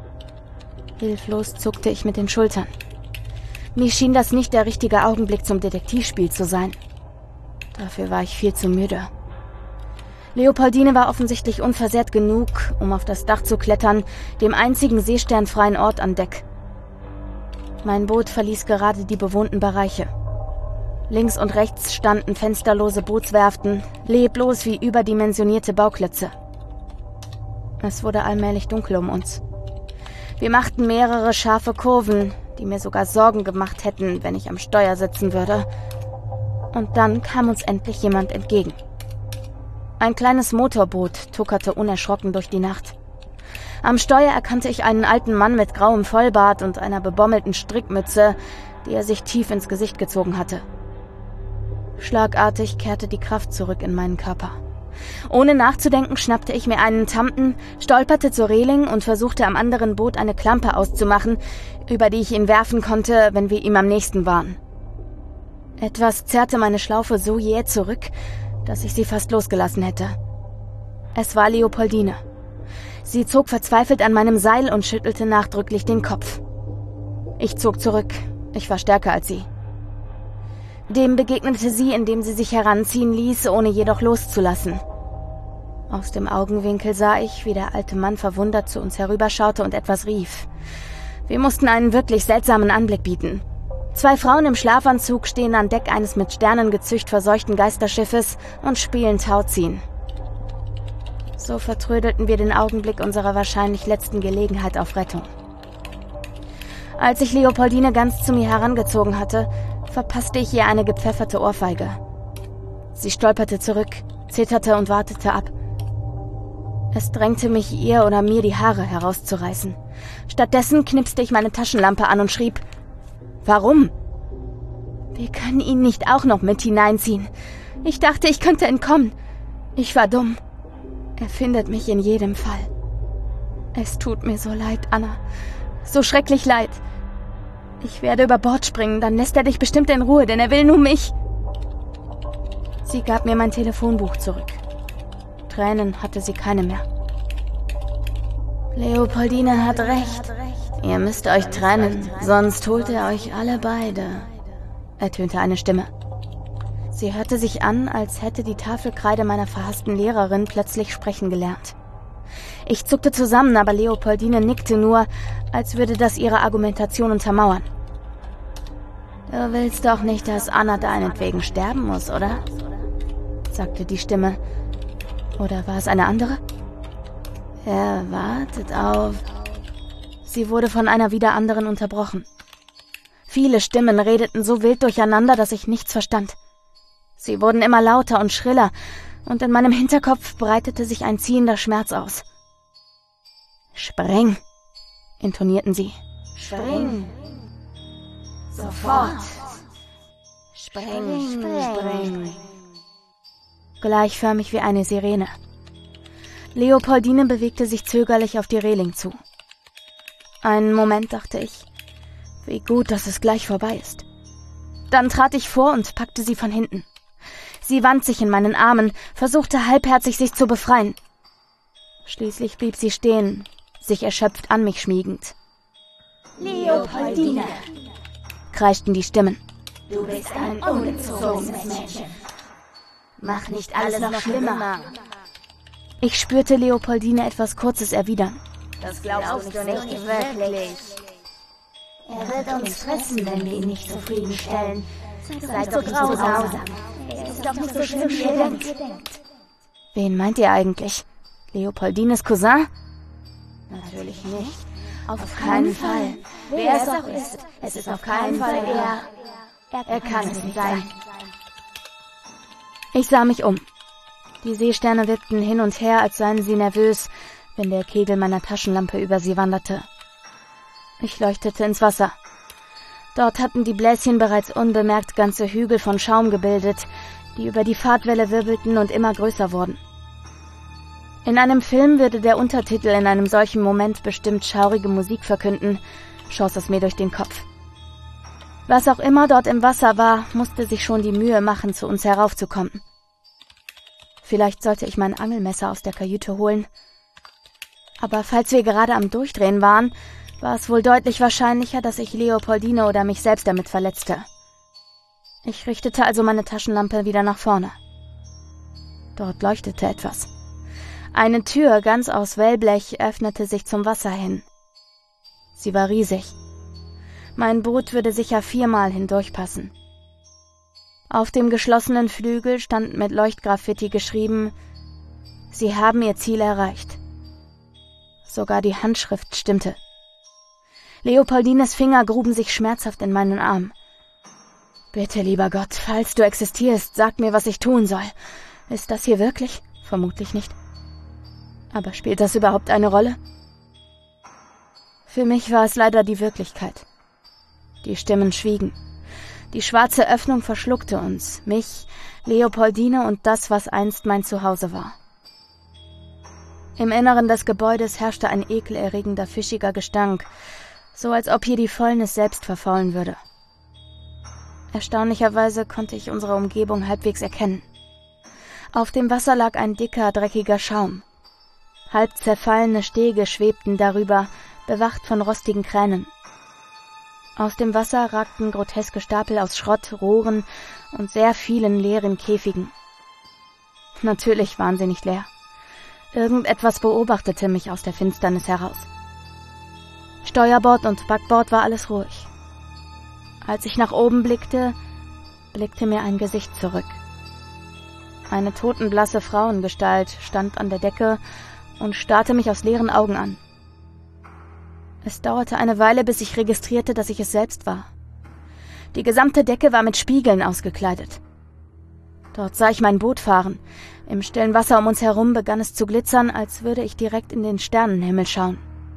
Hilflos zuckte ich mit den Schultern. Mir schien das nicht der richtige Augenblick zum Detektivspiel zu sein. Dafür war ich viel zu müde. Leopoldine war offensichtlich unversehrt genug, um auf das Dach zu klettern, dem einzigen seesternfreien Ort an Deck. Mein Boot verließ gerade die bewohnten Bereiche. Links und rechts standen fensterlose Bootswerften, leblos wie überdimensionierte Bauklötze. Es wurde allmählich dunkel um uns. Wir machten mehrere scharfe Kurven, die mir sogar Sorgen gemacht hätten, wenn ich am Steuer sitzen würde. Und dann kam uns endlich jemand entgegen. Ein kleines Motorboot tuckerte unerschrocken durch die Nacht. Am Steuer erkannte ich einen alten Mann mit grauem Vollbart und einer bebommelten Strickmütze, die er sich tief ins Gesicht gezogen hatte. Schlagartig kehrte die Kraft zurück in meinen Körper. Ohne nachzudenken schnappte ich mir einen Tampen, stolperte zur Reling und versuchte am anderen Boot eine Klampe auszumachen, über die ich ihn werfen konnte, wenn wir ihm am nächsten waren. Etwas zerrte meine Schlaufe so jäh zurück, dass ich sie fast losgelassen hätte. Es war Leopoldine. Sie zog verzweifelt an meinem Seil und schüttelte nachdrücklich den Kopf. Ich zog zurück. Ich war stärker als sie. Dem begegnete sie, indem sie sich heranziehen ließ, ohne jedoch loszulassen. Aus dem Augenwinkel sah ich, wie der alte Mann verwundert zu uns herüberschaute und etwas rief. Wir mussten einen wirklich seltsamen Anblick bieten. Zwei Frauen im Schlafanzug stehen an Deck eines mit Sternengezücht verseuchten Geisterschiffes und spielen Tauziehen. So vertrödelten wir den Augenblick unserer wahrscheinlich letzten Gelegenheit auf Rettung. Als ich Leopoldine ganz zu mir herangezogen hatte, verpasste ich ihr eine gepfefferte Ohrfeige. Sie stolperte zurück, zitterte und wartete ab. Es drängte mich, ihr oder mir die Haare herauszureißen. Stattdessen knipste ich meine Taschenlampe an und schrieb: »Warum?« »Wir können ihn nicht auch noch mit hineinziehen. Ich dachte, ich könnte entkommen. Ich war dumm. Er findet mich in jedem Fall. Es tut mir so leid, Anna. So schrecklich leid. Ich werde über Bord springen, dann lässt er dich bestimmt in Ruhe, denn er will nur mich.« Sie gab mir mein Telefonbuch zurück. Tränen hatte sie keine mehr. »Leopoldine hat recht. Ihr müsst euch trennen, sonst holt er euch alle beide«, ertönte eine Stimme. Sie hörte sich an, als hätte die Tafelkreide meiner verhassten Lehrerin plötzlich sprechen gelernt. Ich zuckte zusammen, aber Leopoldine nickte nur, als würde das ihre Argumentation untermauern. »Du willst doch nicht, dass Anna deinetwegen sterben muss, oder?«, sagte die Stimme. Oder war es eine andere? »Er wartet auf...« Sie wurde von einer wieder anderen unterbrochen. Viele Stimmen redeten so wild durcheinander, dass ich nichts verstand. Sie wurden immer lauter und schriller, und in meinem Hinterkopf breitete sich ein ziehender Schmerz aus. »Spring«, intonierten sie. »Spring! Sofort! Spring, spring!« Gleichförmig wie eine Sirene. Leopoldine bewegte sich zögerlich auf die Reling zu. Einen Moment dachte ich, wie gut, dass es gleich vorbei ist. Dann trat ich vor und packte sie von hinten. Sie wand sich in meinen Armen, versuchte halbherzig sich zu befreien. Schließlich blieb sie stehen, sich erschöpft an mich schmiegend.
»Leopoldine«,
kreischten die Stimmen.
»du bist ein ungezogenes Mädchen. Mach nicht alles noch schlimmer.«
Ich spürte Leopoldine etwas Kurzes erwidern.
»Das glaubst du nicht wirklich. Er wird uns fressen, wenn wir ihn nicht zufriedenstellen. Seid doch nicht so grausam. Es ist doch nicht so schlimm, wie ihr denkt.«
Wen meint ihr eigentlich? Leopoldines Cousin?
Natürlich nicht. Auf, auf keinen Fall. Fall. Wer es auch ist, es ist auf keinen Fall er. Er, er kann es nicht sein.
Ich sah mich um. Die Seesterne wippten hin und her, als seien sie nervös, wenn der Kegel meiner Taschenlampe über sie wanderte. Ich leuchtete ins Wasser. Dort hatten die Bläschen bereits unbemerkt ganze Hügel von Schaum gebildet, die über die Fahrtwelle wirbelten und immer größer wurden. In einem Film würde der Untertitel in einem solchen Moment bestimmt schaurige Musik verkünden, schoss es mir durch den Kopf. Was auch immer dort im Wasser war, musste sich schon die Mühe machen, zu uns heraufzukommen. Vielleicht sollte ich mein Angelmesser aus der Kajüte holen. Aber falls wir gerade am Durchdrehen waren, war es wohl deutlich wahrscheinlicher, dass ich Leopoldine oder mich selbst damit verletzte. Ich richtete also meine Taschenlampe wieder nach vorne. Dort leuchtete etwas. Eine Tür ganz aus Wellblech öffnete sich zum Wasser hin. Sie war riesig. Mein Boot würde sicher viermal hindurchpassen. Auf dem geschlossenen Flügel stand mit Leuchtgraffiti geschrieben: »Sie haben Ihr Ziel erreicht.« Sogar die Handschrift stimmte. Leopoldines Finger gruben sich schmerzhaft in meinen Arm. »Bitte, lieber Gott, falls du existierst, sag mir, was ich tun soll. Ist das hier wirklich? Vermutlich nicht. Aber spielt das überhaupt eine Rolle?« Für mich war es leider die Wirklichkeit. Die Stimmen schwiegen. Die schwarze Öffnung verschluckte uns, mich, Leopoldine und das, was einst mein Zuhause war. Im Inneren des Gebäudes herrschte ein ekelerregender, fischiger Gestank, so als ob hier die Fäulnis selbst verfaulen würde. Erstaunlicherweise konnte ich unsere Umgebung halbwegs erkennen. Auf dem Wasser lag ein dicker, dreckiger Schaum. Halb zerfallene Stege schwebten darüber, bewacht von rostigen Kränen. Aus dem Wasser ragten groteske Stapel aus Schrott, Rohren und sehr vielen leeren Käfigen. Natürlich waren sie nicht leer. Irgendetwas beobachtete mich aus der Finsternis heraus. Steuerbord und Backbord war alles ruhig. Als ich nach oben blickte, blickte mir ein Gesicht zurück. Eine totenblasse Frauengestalt stand an der Decke und starrte mich aus leeren Augen an. Es dauerte eine Weile, bis ich registrierte, dass ich es selbst war. Die gesamte Decke war mit Spiegeln ausgekleidet. Dort sah ich mein Boot fahren. Im stillen Wasser um uns herum begann es zu glitzern, als würde ich direkt in den Sternenhimmel schauen.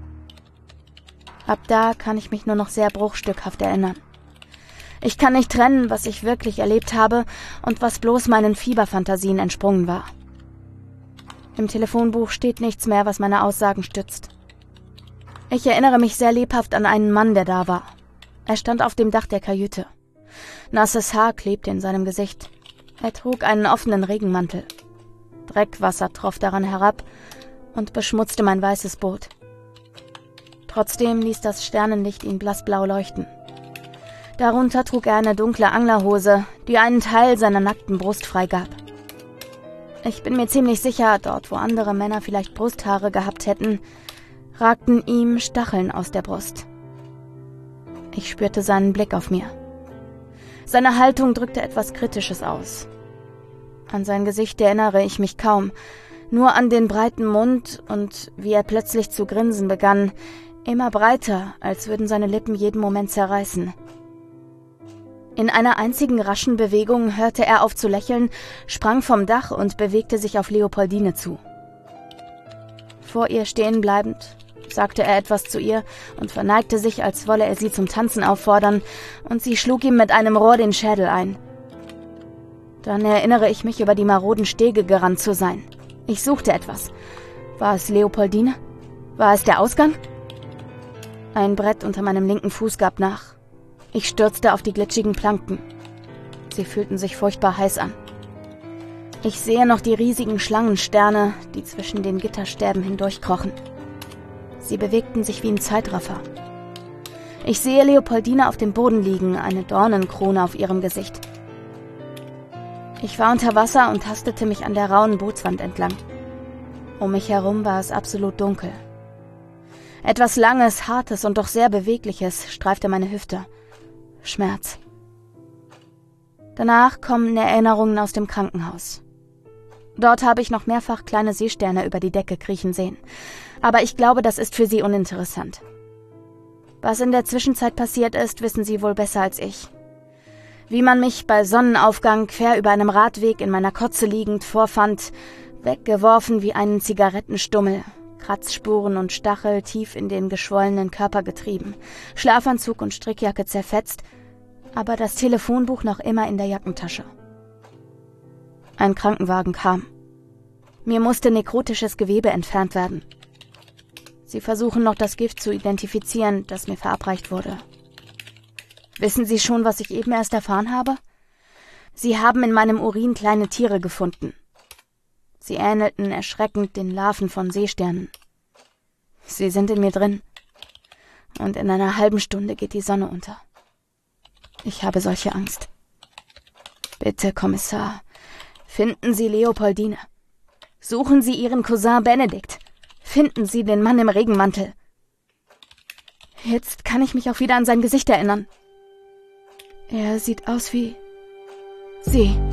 Ab da kann ich mich nur noch sehr bruchstückhaft erinnern. Ich kann nicht trennen, was ich wirklich erlebt habe und was bloß meinen Fieberfantasien entsprungen war. Im Telefonbuch steht nichts mehr, was meine Aussagen stützt. Ich erinnere mich sehr lebhaft an einen Mann, der da war. Er stand auf dem Dach der Kajüte. Nasses Haar klebte in seinem Gesicht. Er trug einen offenen Regenmantel. Dreckwasser troff daran herab und beschmutzte mein weißes Boot. Trotzdem ließ das Sternenlicht ihn blassblau leuchten. Darunter trug er eine dunkle Anglerhose, die einen Teil seiner nackten Brust freigab. Ich bin mir ziemlich sicher, dort wo andere Männer vielleicht Brusthaare gehabt hätten, ragten ihm Stacheln aus der Brust. Ich spürte seinen Blick auf mir. Seine Haltung drückte etwas Kritisches aus. An sein Gesicht erinnere ich mich kaum, nur an den breiten Mund und wie er plötzlich zu grinsen begann, immer breiter, als würden seine Lippen jeden Moment zerreißen. In einer einzigen raschen Bewegung hörte er auf zu lächeln, sprang vom Dach und bewegte sich auf Leopoldine zu. Vor ihr stehen bleibend, sagte er etwas zu ihr und verneigte sich, als wolle er sie zum Tanzen auffordern, und sie schlug ihm mit einem Rohr den Schädel ein. Dann erinnere ich mich, über die maroden Stege gerannt zu sein. Ich suchte etwas. War es Leopoldine? War es der Ausgang? Ein Brett unter meinem linken Fuß gab nach. Ich stürzte auf die glitschigen Planken. Sie fühlten sich furchtbar heiß an. Ich sehe noch die riesigen Schlangensterne, die zwischen den Gitterstäben hindurchkrochen. Sie bewegten sich wie im Zeitraffer. Ich sehe Leopoldine auf dem Boden liegen, eine Dornenkrone auf ihrem Gesicht. Ich war unter Wasser und tastete mich an der rauen Bootswand entlang. Um mich herum war es absolut dunkel. Etwas Langes, Hartes und doch sehr Bewegliches streifte meine Hüfte. Schmerz. Danach kommen Erinnerungen aus dem Krankenhaus. Dort habe ich noch mehrfach kleine Seesterne über die Decke kriechen sehen. Aber ich glaube, das ist für Sie uninteressant. Was in der Zwischenzeit passiert ist, wissen Sie wohl besser als ich. Wie man mich bei Sonnenaufgang quer über einem Radweg in meiner Kotze liegend vorfand, weggeworfen wie einen Zigarettenstummel, Kratzspuren und Stachel tief in den geschwollenen Körper getrieben, Schlafanzug und Strickjacke zerfetzt, aber das Telefonbuch noch immer in der Jackentasche. Ein Krankenwagen kam. Mir musste nekrotisches Gewebe entfernt werden. Sie versuchen noch, das Gift zu identifizieren, das mir verabreicht wurde. Wissen Sie schon, was ich eben erst erfahren habe? Sie haben in meinem Urin kleine Tiere gefunden. Sie ähnelten erschreckend den Larven von Seesternen. Sie sind in mir drin. Und in einer halben Stunde geht die Sonne unter. Ich habe solche Angst. Bitte, Kommissar, finden Sie Leopoldine. Suchen Sie Ihren Cousin Benedikt. Finden Sie den Mann im Regenmantel. Jetzt kann ich mich auch wieder an sein Gesicht erinnern. Er sieht aus wie Sie.